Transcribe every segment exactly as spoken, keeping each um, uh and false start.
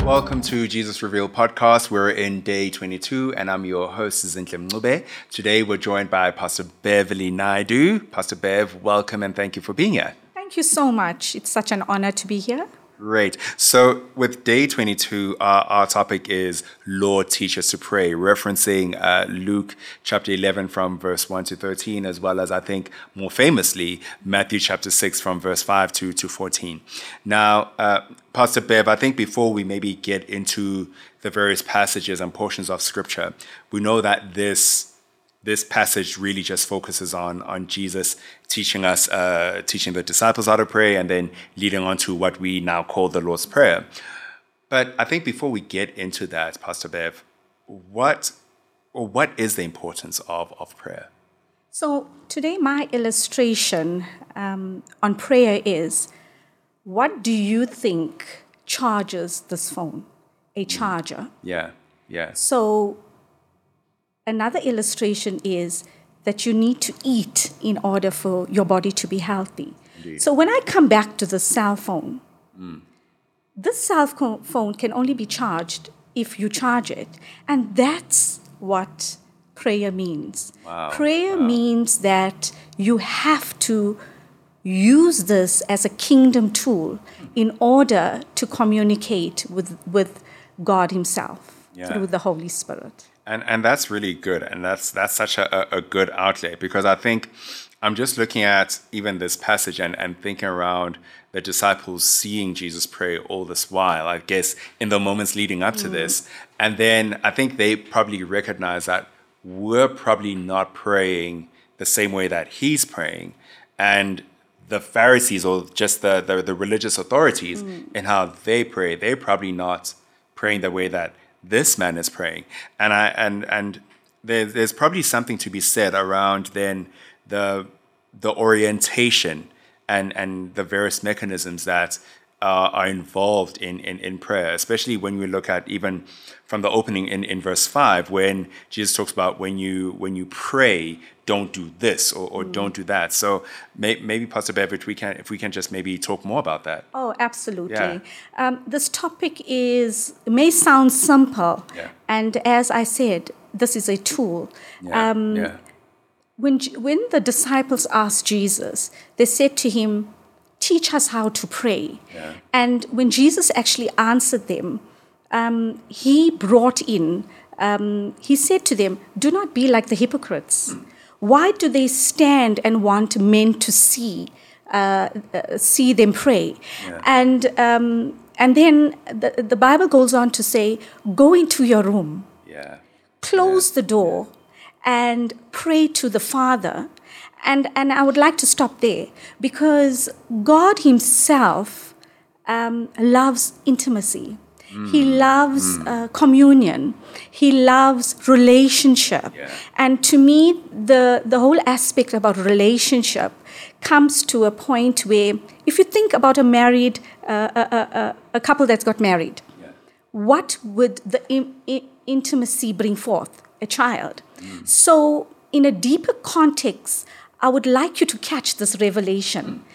Welcome to Jesus Revealed podcast. We're in day twenty-two, and I'm your host, Zintle Mncube. Today, we're joined by Pastor Beverly Naidu. Pastor Bev, welcome and thank you for being here. Thank you so much. It's such an honor to be here. Great. So with day twenty-two, uh, our topic is Lord, teach us to pray, referencing uh, Luke chapter eleven from verse one to thirteen, as well as, I think, more famously, Matthew chapter six from verse five to, to fourteen. Now, uh, Pastor Bev, I think before we maybe get into the various passages and portions of Scripture, we know that this This passage really just focuses on, on Jesus teaching us, uh, teaching the disciples how to pray, and then leading on to what we now call the Lord's Prayer. But I think before we get into that, Pastor Bev, what or what is the importance of, of prayer? So today my illustration um, on prayer is, what do you think charges this phone? A charger. Yeah, yeah. So another illustration is that you need to eat in order for your body to be healthy. Indeed. So when I come back to the cell phone, Mm. this cell phone can only be charged if you charge it. And that's what prayer means. Wow. Prayer Wow. means that you have to use this as a kingdom tool in order to communicate with, with God himself Yeah. through the Holy Spirit. And and that's really good, and that's that's such a, a good outlet, because I think I'm just looking at even this passage and, and thinking around the disciples seeing Jesus pray all this while, I guess, in the moments leading up to this. And then I think they probably recognize that we're probably not praying the same way that he's praying. And the Pharisees, or just the, the, the religious authorities, mm. in how they pray, they're probably not praying the way that this man is praying. And I and and there, there's probably something to be said around then the the orientation and and the various mechanisms that uh, are involved in, in in prayer, especially when we look at even from the opening in, in verse five, when Jesus talks about when you when you pray, don't do this or, or mm. don't do that. So may, maybe Pastor Bev, if we can if we can just maybe talk more about that. Oh, absolutely. Yeah. Um, this topic is may sound simple, Yeah. and as I said, this is a tool. Yeah. Um, yeah. When when the disciples asked Jesus, they said to him, "Teach us how to pray." Yeah. And when Jesus actually answered them, um, he brought in. Um, he said to them, "Do not be like the hypocrites. Mm. Why do they stand and want men to see uh, uh, see them pray?" Yeah. And um, and then the, the Bible goes on to say, "Go into your room, Yeah. close Yeah. the door, and pray to the Father." And and I would like to stop there, because God himself um, loves intimacy. Mm. He loves mm. uh, communion. He loves relationship. Yeah. And to me, the, the whole aspect about relationship comes to a point where, if you think about a married, uh, a, a, a couple that's got married, Yeah. what would the in, in, intimacy bring forth? A child. Mm. So in a deeper context, I would like you to catch this revelation. Mm.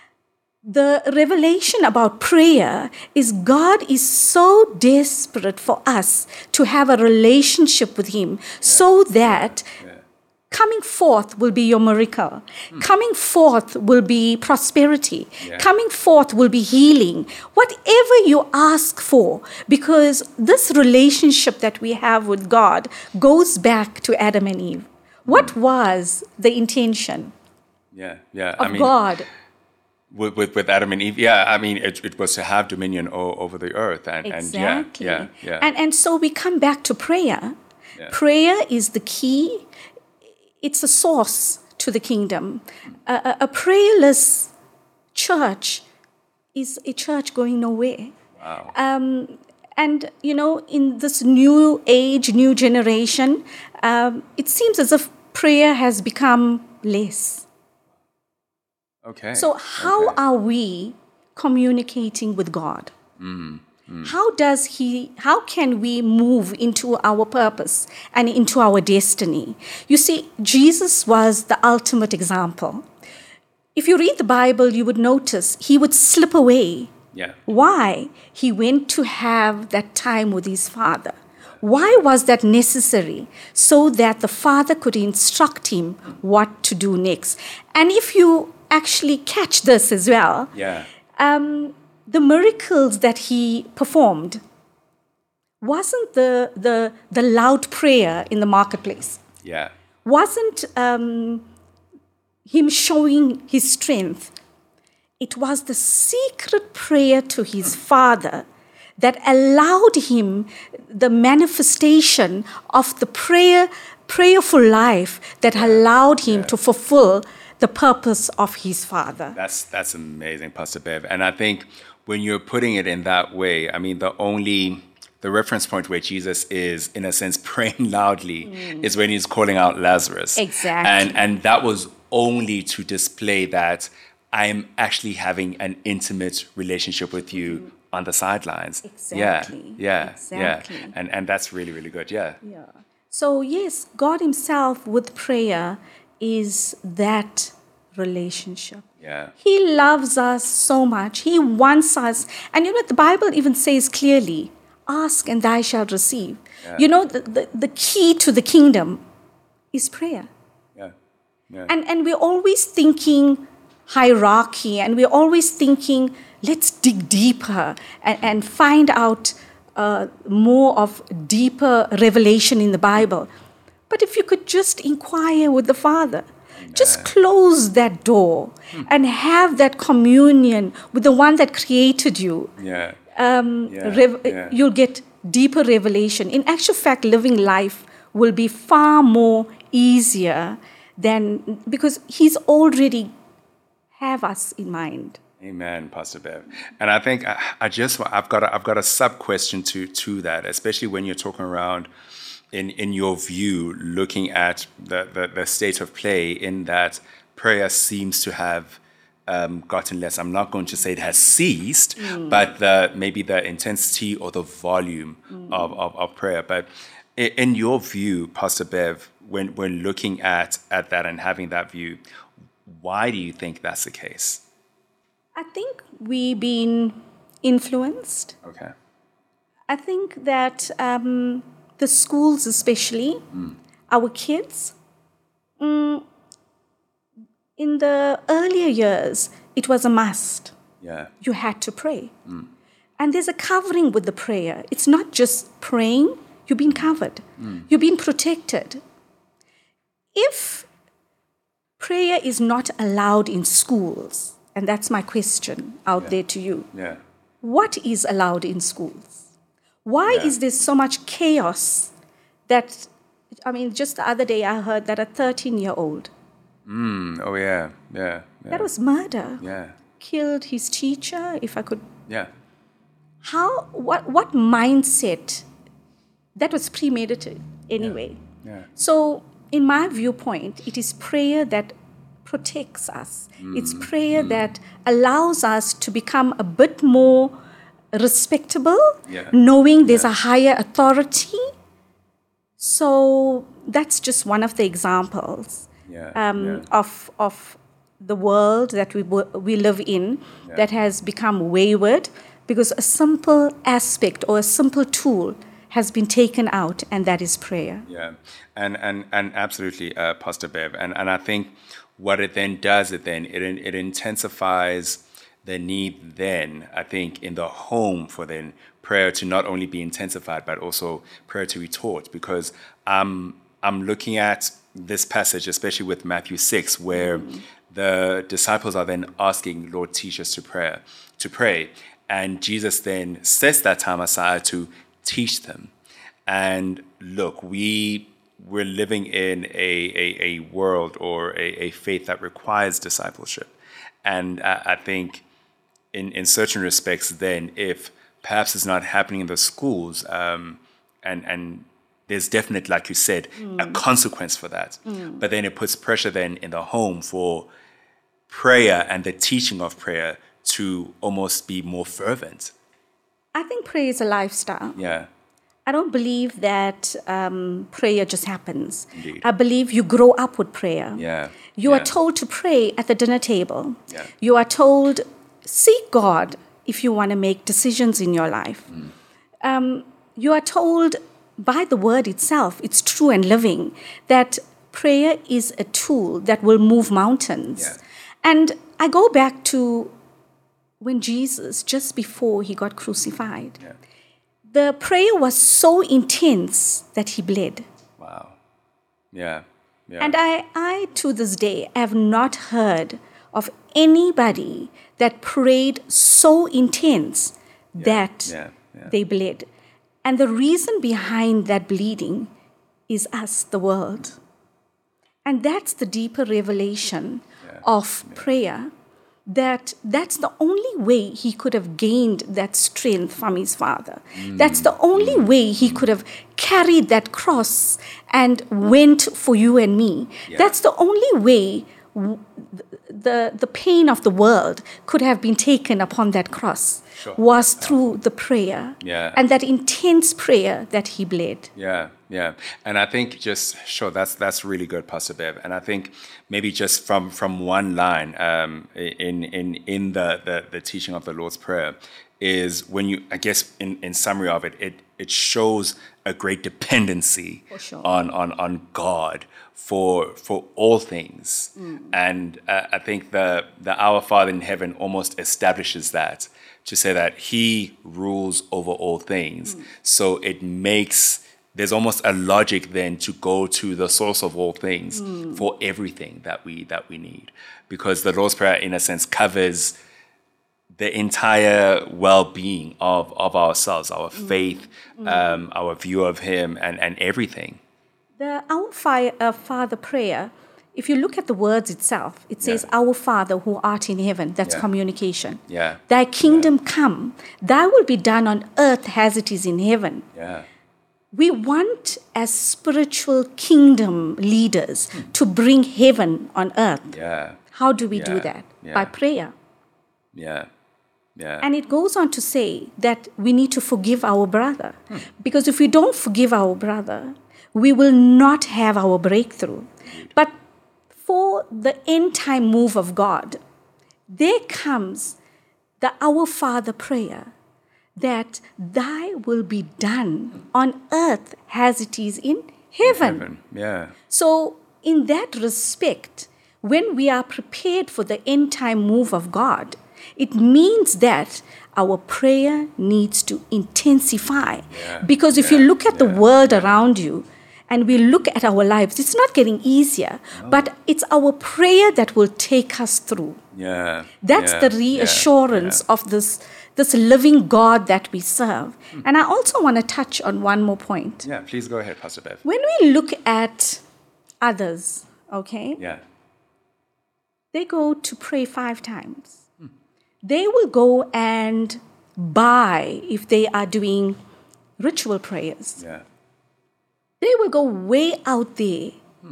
The revelation about prayer is God is so desperate for us to have a relationship with him, yeah. so that yeah. Yeah. coming forth will be your miracle. Mm. Coming forth will be prosperity. Yeah. Coming forth will be healing. Whatever you ask for, because this relationship that we have with God goes back to Adam and Eve. What mm. was the intention yeah, yeah. of I mean, God? With, with with Adam and Eve, yeah, I mean, it, it was to have dominion o- over the earth, and, exactly. and yeah, yeah, yeah. And and so we come back to prayer. Yeah. Prayer is the key. It's a source to the kingdom. A, a, a prayerless church is a church going nowhere. Wow. Um, and you know, in this new age, new generation, um, it seems as if prayer has become less. Okay. So how okay. are we communicating with God? Mm, mm. How does he, how can we move into our purpose and into our destiny? You see, Jesus was the ultimate example. If you read the Bible, you would notice he would slip away Yeah. Why? He went to have that time with his father. Why was that necessary? So that the father could instruct him what to do next. And if you actually catch this as well, Yeah. um, the miracles that he performed wasn't the, the, the loud prayer in the marketplace. Yeah. Wasn't um, him showing his strength. It was the secret prayer to his father that allowed him the manifestation of the prayer, prayerful life that allowed him Yeah. to fulfill the purpose of his father. That's that's amazing, Pastor Bev. And I think when you're putting it in that way, I mean, the only the reference point where Jesus is, in a sense, praying loudly is when he's calling out Lazarus. Exactly. And and that was only to display that I am actually having an intimate relationship with you on the sidelines. Exactly. Yeah. Yeah. Exactly. Yeah. And and that's really, really good. Yeah. Yeah. So yes, God himself with prayer is that relationship. Yeah. He loves us so much. He wants us. And you know, the Bible even says clearly, ask and thou shalt receive. Yeah. You know, the, the, the key to the kingdom is prayer. Yeah. Yeah. And, and we're always thinking hierarchy, and we're always thinking, let's dig deeper and, and find out uh, more of deeper revelation in the Bible. But if you could just inquire with the Father, just close that door and have that communion with the one that created you. Yeah. Um, Yeah, rev- yeah. You'll get deeper revelation. In actual fact, living life will be far more easier than, because he's already have us in mind. Amen, Pastor Bev. And I think I, I just I've got a, I've got a sub question to to that, especially when you're talking around in in your view, looking at the the, the state of play in that prayer seems to have um, gotten less. I'm not going to say it has ceased, mm. but the, maybe the intensity or the volume mm. of, of of prayer. But in, in your view, Pastor Bev, when when looking at at that and having that view, why do you think that's the case? I think we've been influenced. Okay. I think that um, the schools, especially, mm. our kids, mm, in the earlier years, it was a must. Yeah. You had to pray. Mm. And there's a covering with the prayer. It's not just praying, you've been covered. Mm. You've been protected. If prayer is not allowed in schools, and that's my question out yeah. there to you. Yeah. What is allowed in schools? Why yeah. is there so much chaos that, I mean, just the other day I heard that a thirteen-year-old. Mm, oh, yeah. yeah. Yeah. That was murder. Yeah. Killed his teacher, if I could. Yeah. How, what, what mindset? That was premeditated anyway. Yeah. yeah. So, in my viewpoint, it is prayer that protects us. Mm. It's prayer mm. that allows us to become a bit more respectable, yeah. knowing there's yeah. a higher authority. So that's just one of the examples yeah. Um, yeah. of of the world that we we live in yeah. that has become wayward because a simple aspect or a simple tool has been taken out, and that is prayer. Yeah, and and and absolutely, uh, Pastor Bev, and and I think what it then does, it then it it intensifies the need then, I think, in the home for then prayer to not only be intensified but also prayer to be taught, because I'm I'm looking at this passage, especially with Matthew six, where mm-hmm. the disciples are then asking, Lord, teach us to pray, to pray, and Jesus then sets that time aside to teach them. And look, we we're living in a a, a world or a, a faith that requires discipleship, and I, I think in in certain respects, then if perhaps it's not happening in the schools, um, and and there's definitely, like you said, mm. a consequence for that. Mm. But then it puts pressure then in the home for prayer and the teaching of prayer to almost be more fervent. I think prayer is a lifestyle. Yeah. I don't believe that um, prayer just happens. Indeed. I believe you grow up with prayer. Yeah. You yeah. are told to pray at the dinner table. Yeah. You are told, seek God if you want to make decisions in your life. Mm. Um, you are told by the word itself, it's true and living, that prayer is a tool that will move mountains. Yeah. And I go back to when Jesus, just before he got crucified, Yeah. the prayer was so intense that he bled. Wow. Yeah. Yeah. And I, I, to this day, have not heard of anybody that prayed so intense Yeah. that Yeah. Yeah. they bled. And the reason behind that bleeding is us, the world. And that's the deeper revelation Yeah. of Yeah. prayer, that that's the only way he could have gained that strength from his Father. Mm. That's the only Mm. way he could have carried that cross and went for you and me. Yeah. That's the only way w- the, the pain of the world could have been taken upon that cross, Sure. was through the prayer Yeah. and that intense prayer that he bled. Yeah, yeah, and I think just sure that's that's really good, Pastor Bev. And I think maybe just from from one line um, in in in the, the the teaching of the Lord's Prayer is when you, I guess, in, in summary of it, it it shows a great dependency For sure. on on on God for for all things, Mm. and uh, I think the the Our Father in heaven almost establishes that, to say that he rules over all things. Mm. So it makes, there's almost a logic then to go to the source of all things Mm. for everything that we that we need. Because the Lord's Prayer, in a sense, covers the entire well-being of, of ourselves, our faith, Mm. um, our view of him, and, and everything. The Our Fi- uh, Father prayer, if you look at the words itself, it says, Yeah. Our Father who art in heaven. That's Yeah. communication. Yeah. Thy kingdom come. Thy will be done on earth as it is in heaven. Yeah. We want, as spiritual kingdom leaders, to bring heaven on earth. Yeah. How do we do Yeah. that? Yeah. By prayer. Yeah. Yeah. And it goes on to say that we need to forgive our brother. Because if we don't forgive our brother, we will not have our breakthrough. But for the end time move of God, there comes the Our Father prayer, that thy will be done on earth as it is in heaven. Heaven. Yeah. So, in that respect, when we are prepared for the end time move of God, it means that our prayer needs to intensify. Yeah, Because if yeah, you look at the yeah, world around you and we look at our lives, it's not getting easier, but it's our prayer that will take us through. Yeah. That's yeah, the yeah, reassurance yeah. of this, this living God that we serve. And I also want to touch on one more point. Yeah, please go ahead, Pastor Bev. When we look at others, okay, Yeah. they go to pray five times. They will go and buy, if they are doing ritual prayers, Yeah. they will go way out there.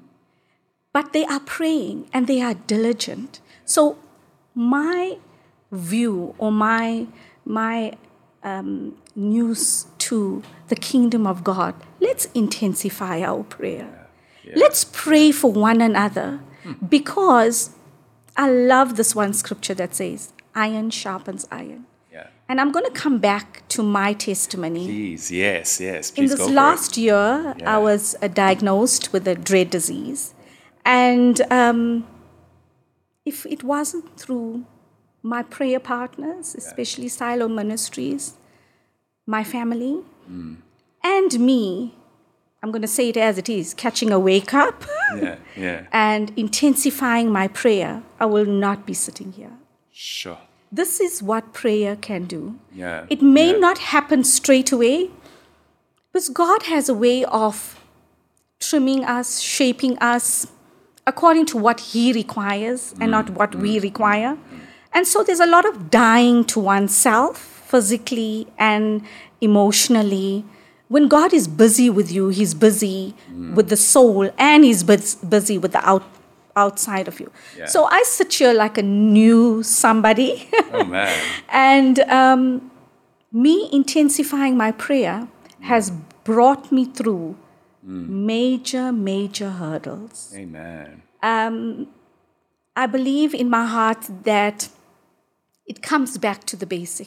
But they are praying and they are diligent. So my view or my, my um, news to the kingdom of God, let's intensify our prayer. Yeah. Let's pray for one another, because I love this one scripture that says, iron sharpens iron. Yeah. And I'm going to come back to my testimony. Please, yes, yes. In Please this go for last it. year, Yeah. I was uh, diagnosed with a dread disease. And um, if it wasn't through my prayer partners, especially Silo Ministries, my family, Mm. and me, I'm going to say it as it is, catching a wake up Yeah, yeah. and intensifying my prayer, I will not be sitting here. Sure. This is what prayer can do. Yeah. It may yeah. not happen straight away, but God has a way of trimming us, shaping us according to what He requires and not what we require. And so there's a lot of dying to oneself, physically and emotionally. When God is busy with you, He's busy with the soul, and He's bus- busy with the out, outside of you. Yeah. So I sit here like a new somebody. Oh, man. And um, me intensifying my prayer has brought me through major, major hurdles. Amen. Um, I believe in my heart that it comes back to the basic.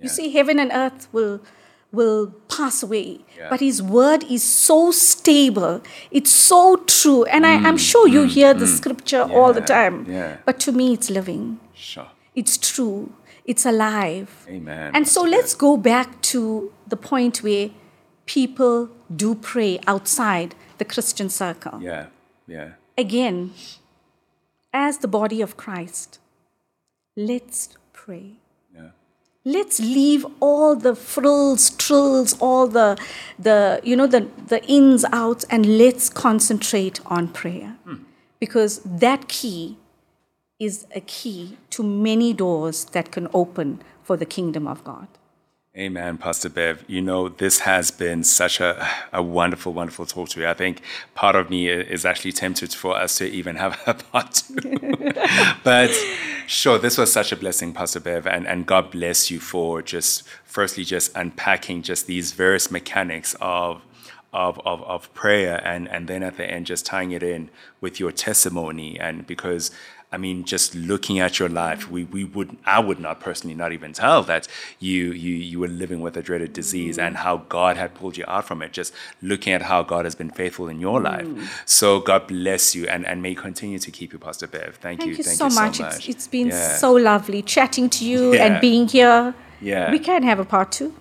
You see, heaven and earth will will pass away, Yeah. but his word is so stable. It's so true. And I, I'm sure you hear the scripture all the Yeah, time. yeah. But to me, it's living. Sure. It's true. It's alive. Amen. And so Pastor let's go back to the point where people do pray outside the Christian circle. Bev. Yeah, yeah. Again, as the body of Christ, let's pray. Yeah. Let's leave all the frills, trills, all the, the you know, the, the ins, outs, and let's concentrate on prayer. Hmm. Because that key is a key to many doors that can open for the kingdom of God. Amen, Pastor Bev. You know, this has been such a, a wonderful, wonderful talk to you. I think part of me is actually tempted for us to even have a part two. But sure, this was such a blessing, Pastor Bev, and, and God bless you for just, firstly, just unpacking just these various mechanics of Of, of, of prayer, and, and then at the end just tying it in with your testimony. And because I mean, just looking at your life, we, we would I would not personally not even tell that you you you were living with a dreaded disease and how God had pulled you out from it, just looking at how God has been faithful in your life. So God bless you, and, and may continue to keep you, Pastor Bev. Thank, Thank you. you Thank so you so much. much. It's, it's been Yeah. so lovely chatting to you Yeah. and being here. Yeah. We can have a part two.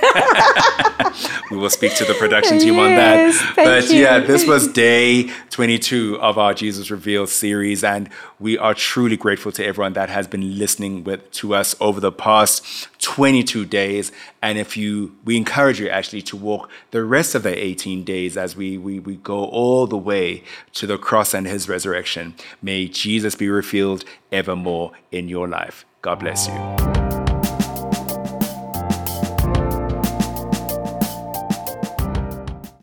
We will speak to the production team on that. Yes, thank But you. yeah, this was day twenty-two of our Jesus Revealed series, and we are truly grateful to everyone that has been listening with to us over the past twenty-two days. And if you, we encourage you actually to walk the rest of the eighteen days as we we we go all the way to the cross and his resurrection. May Jesus be revealed evermore in your life. God bless you.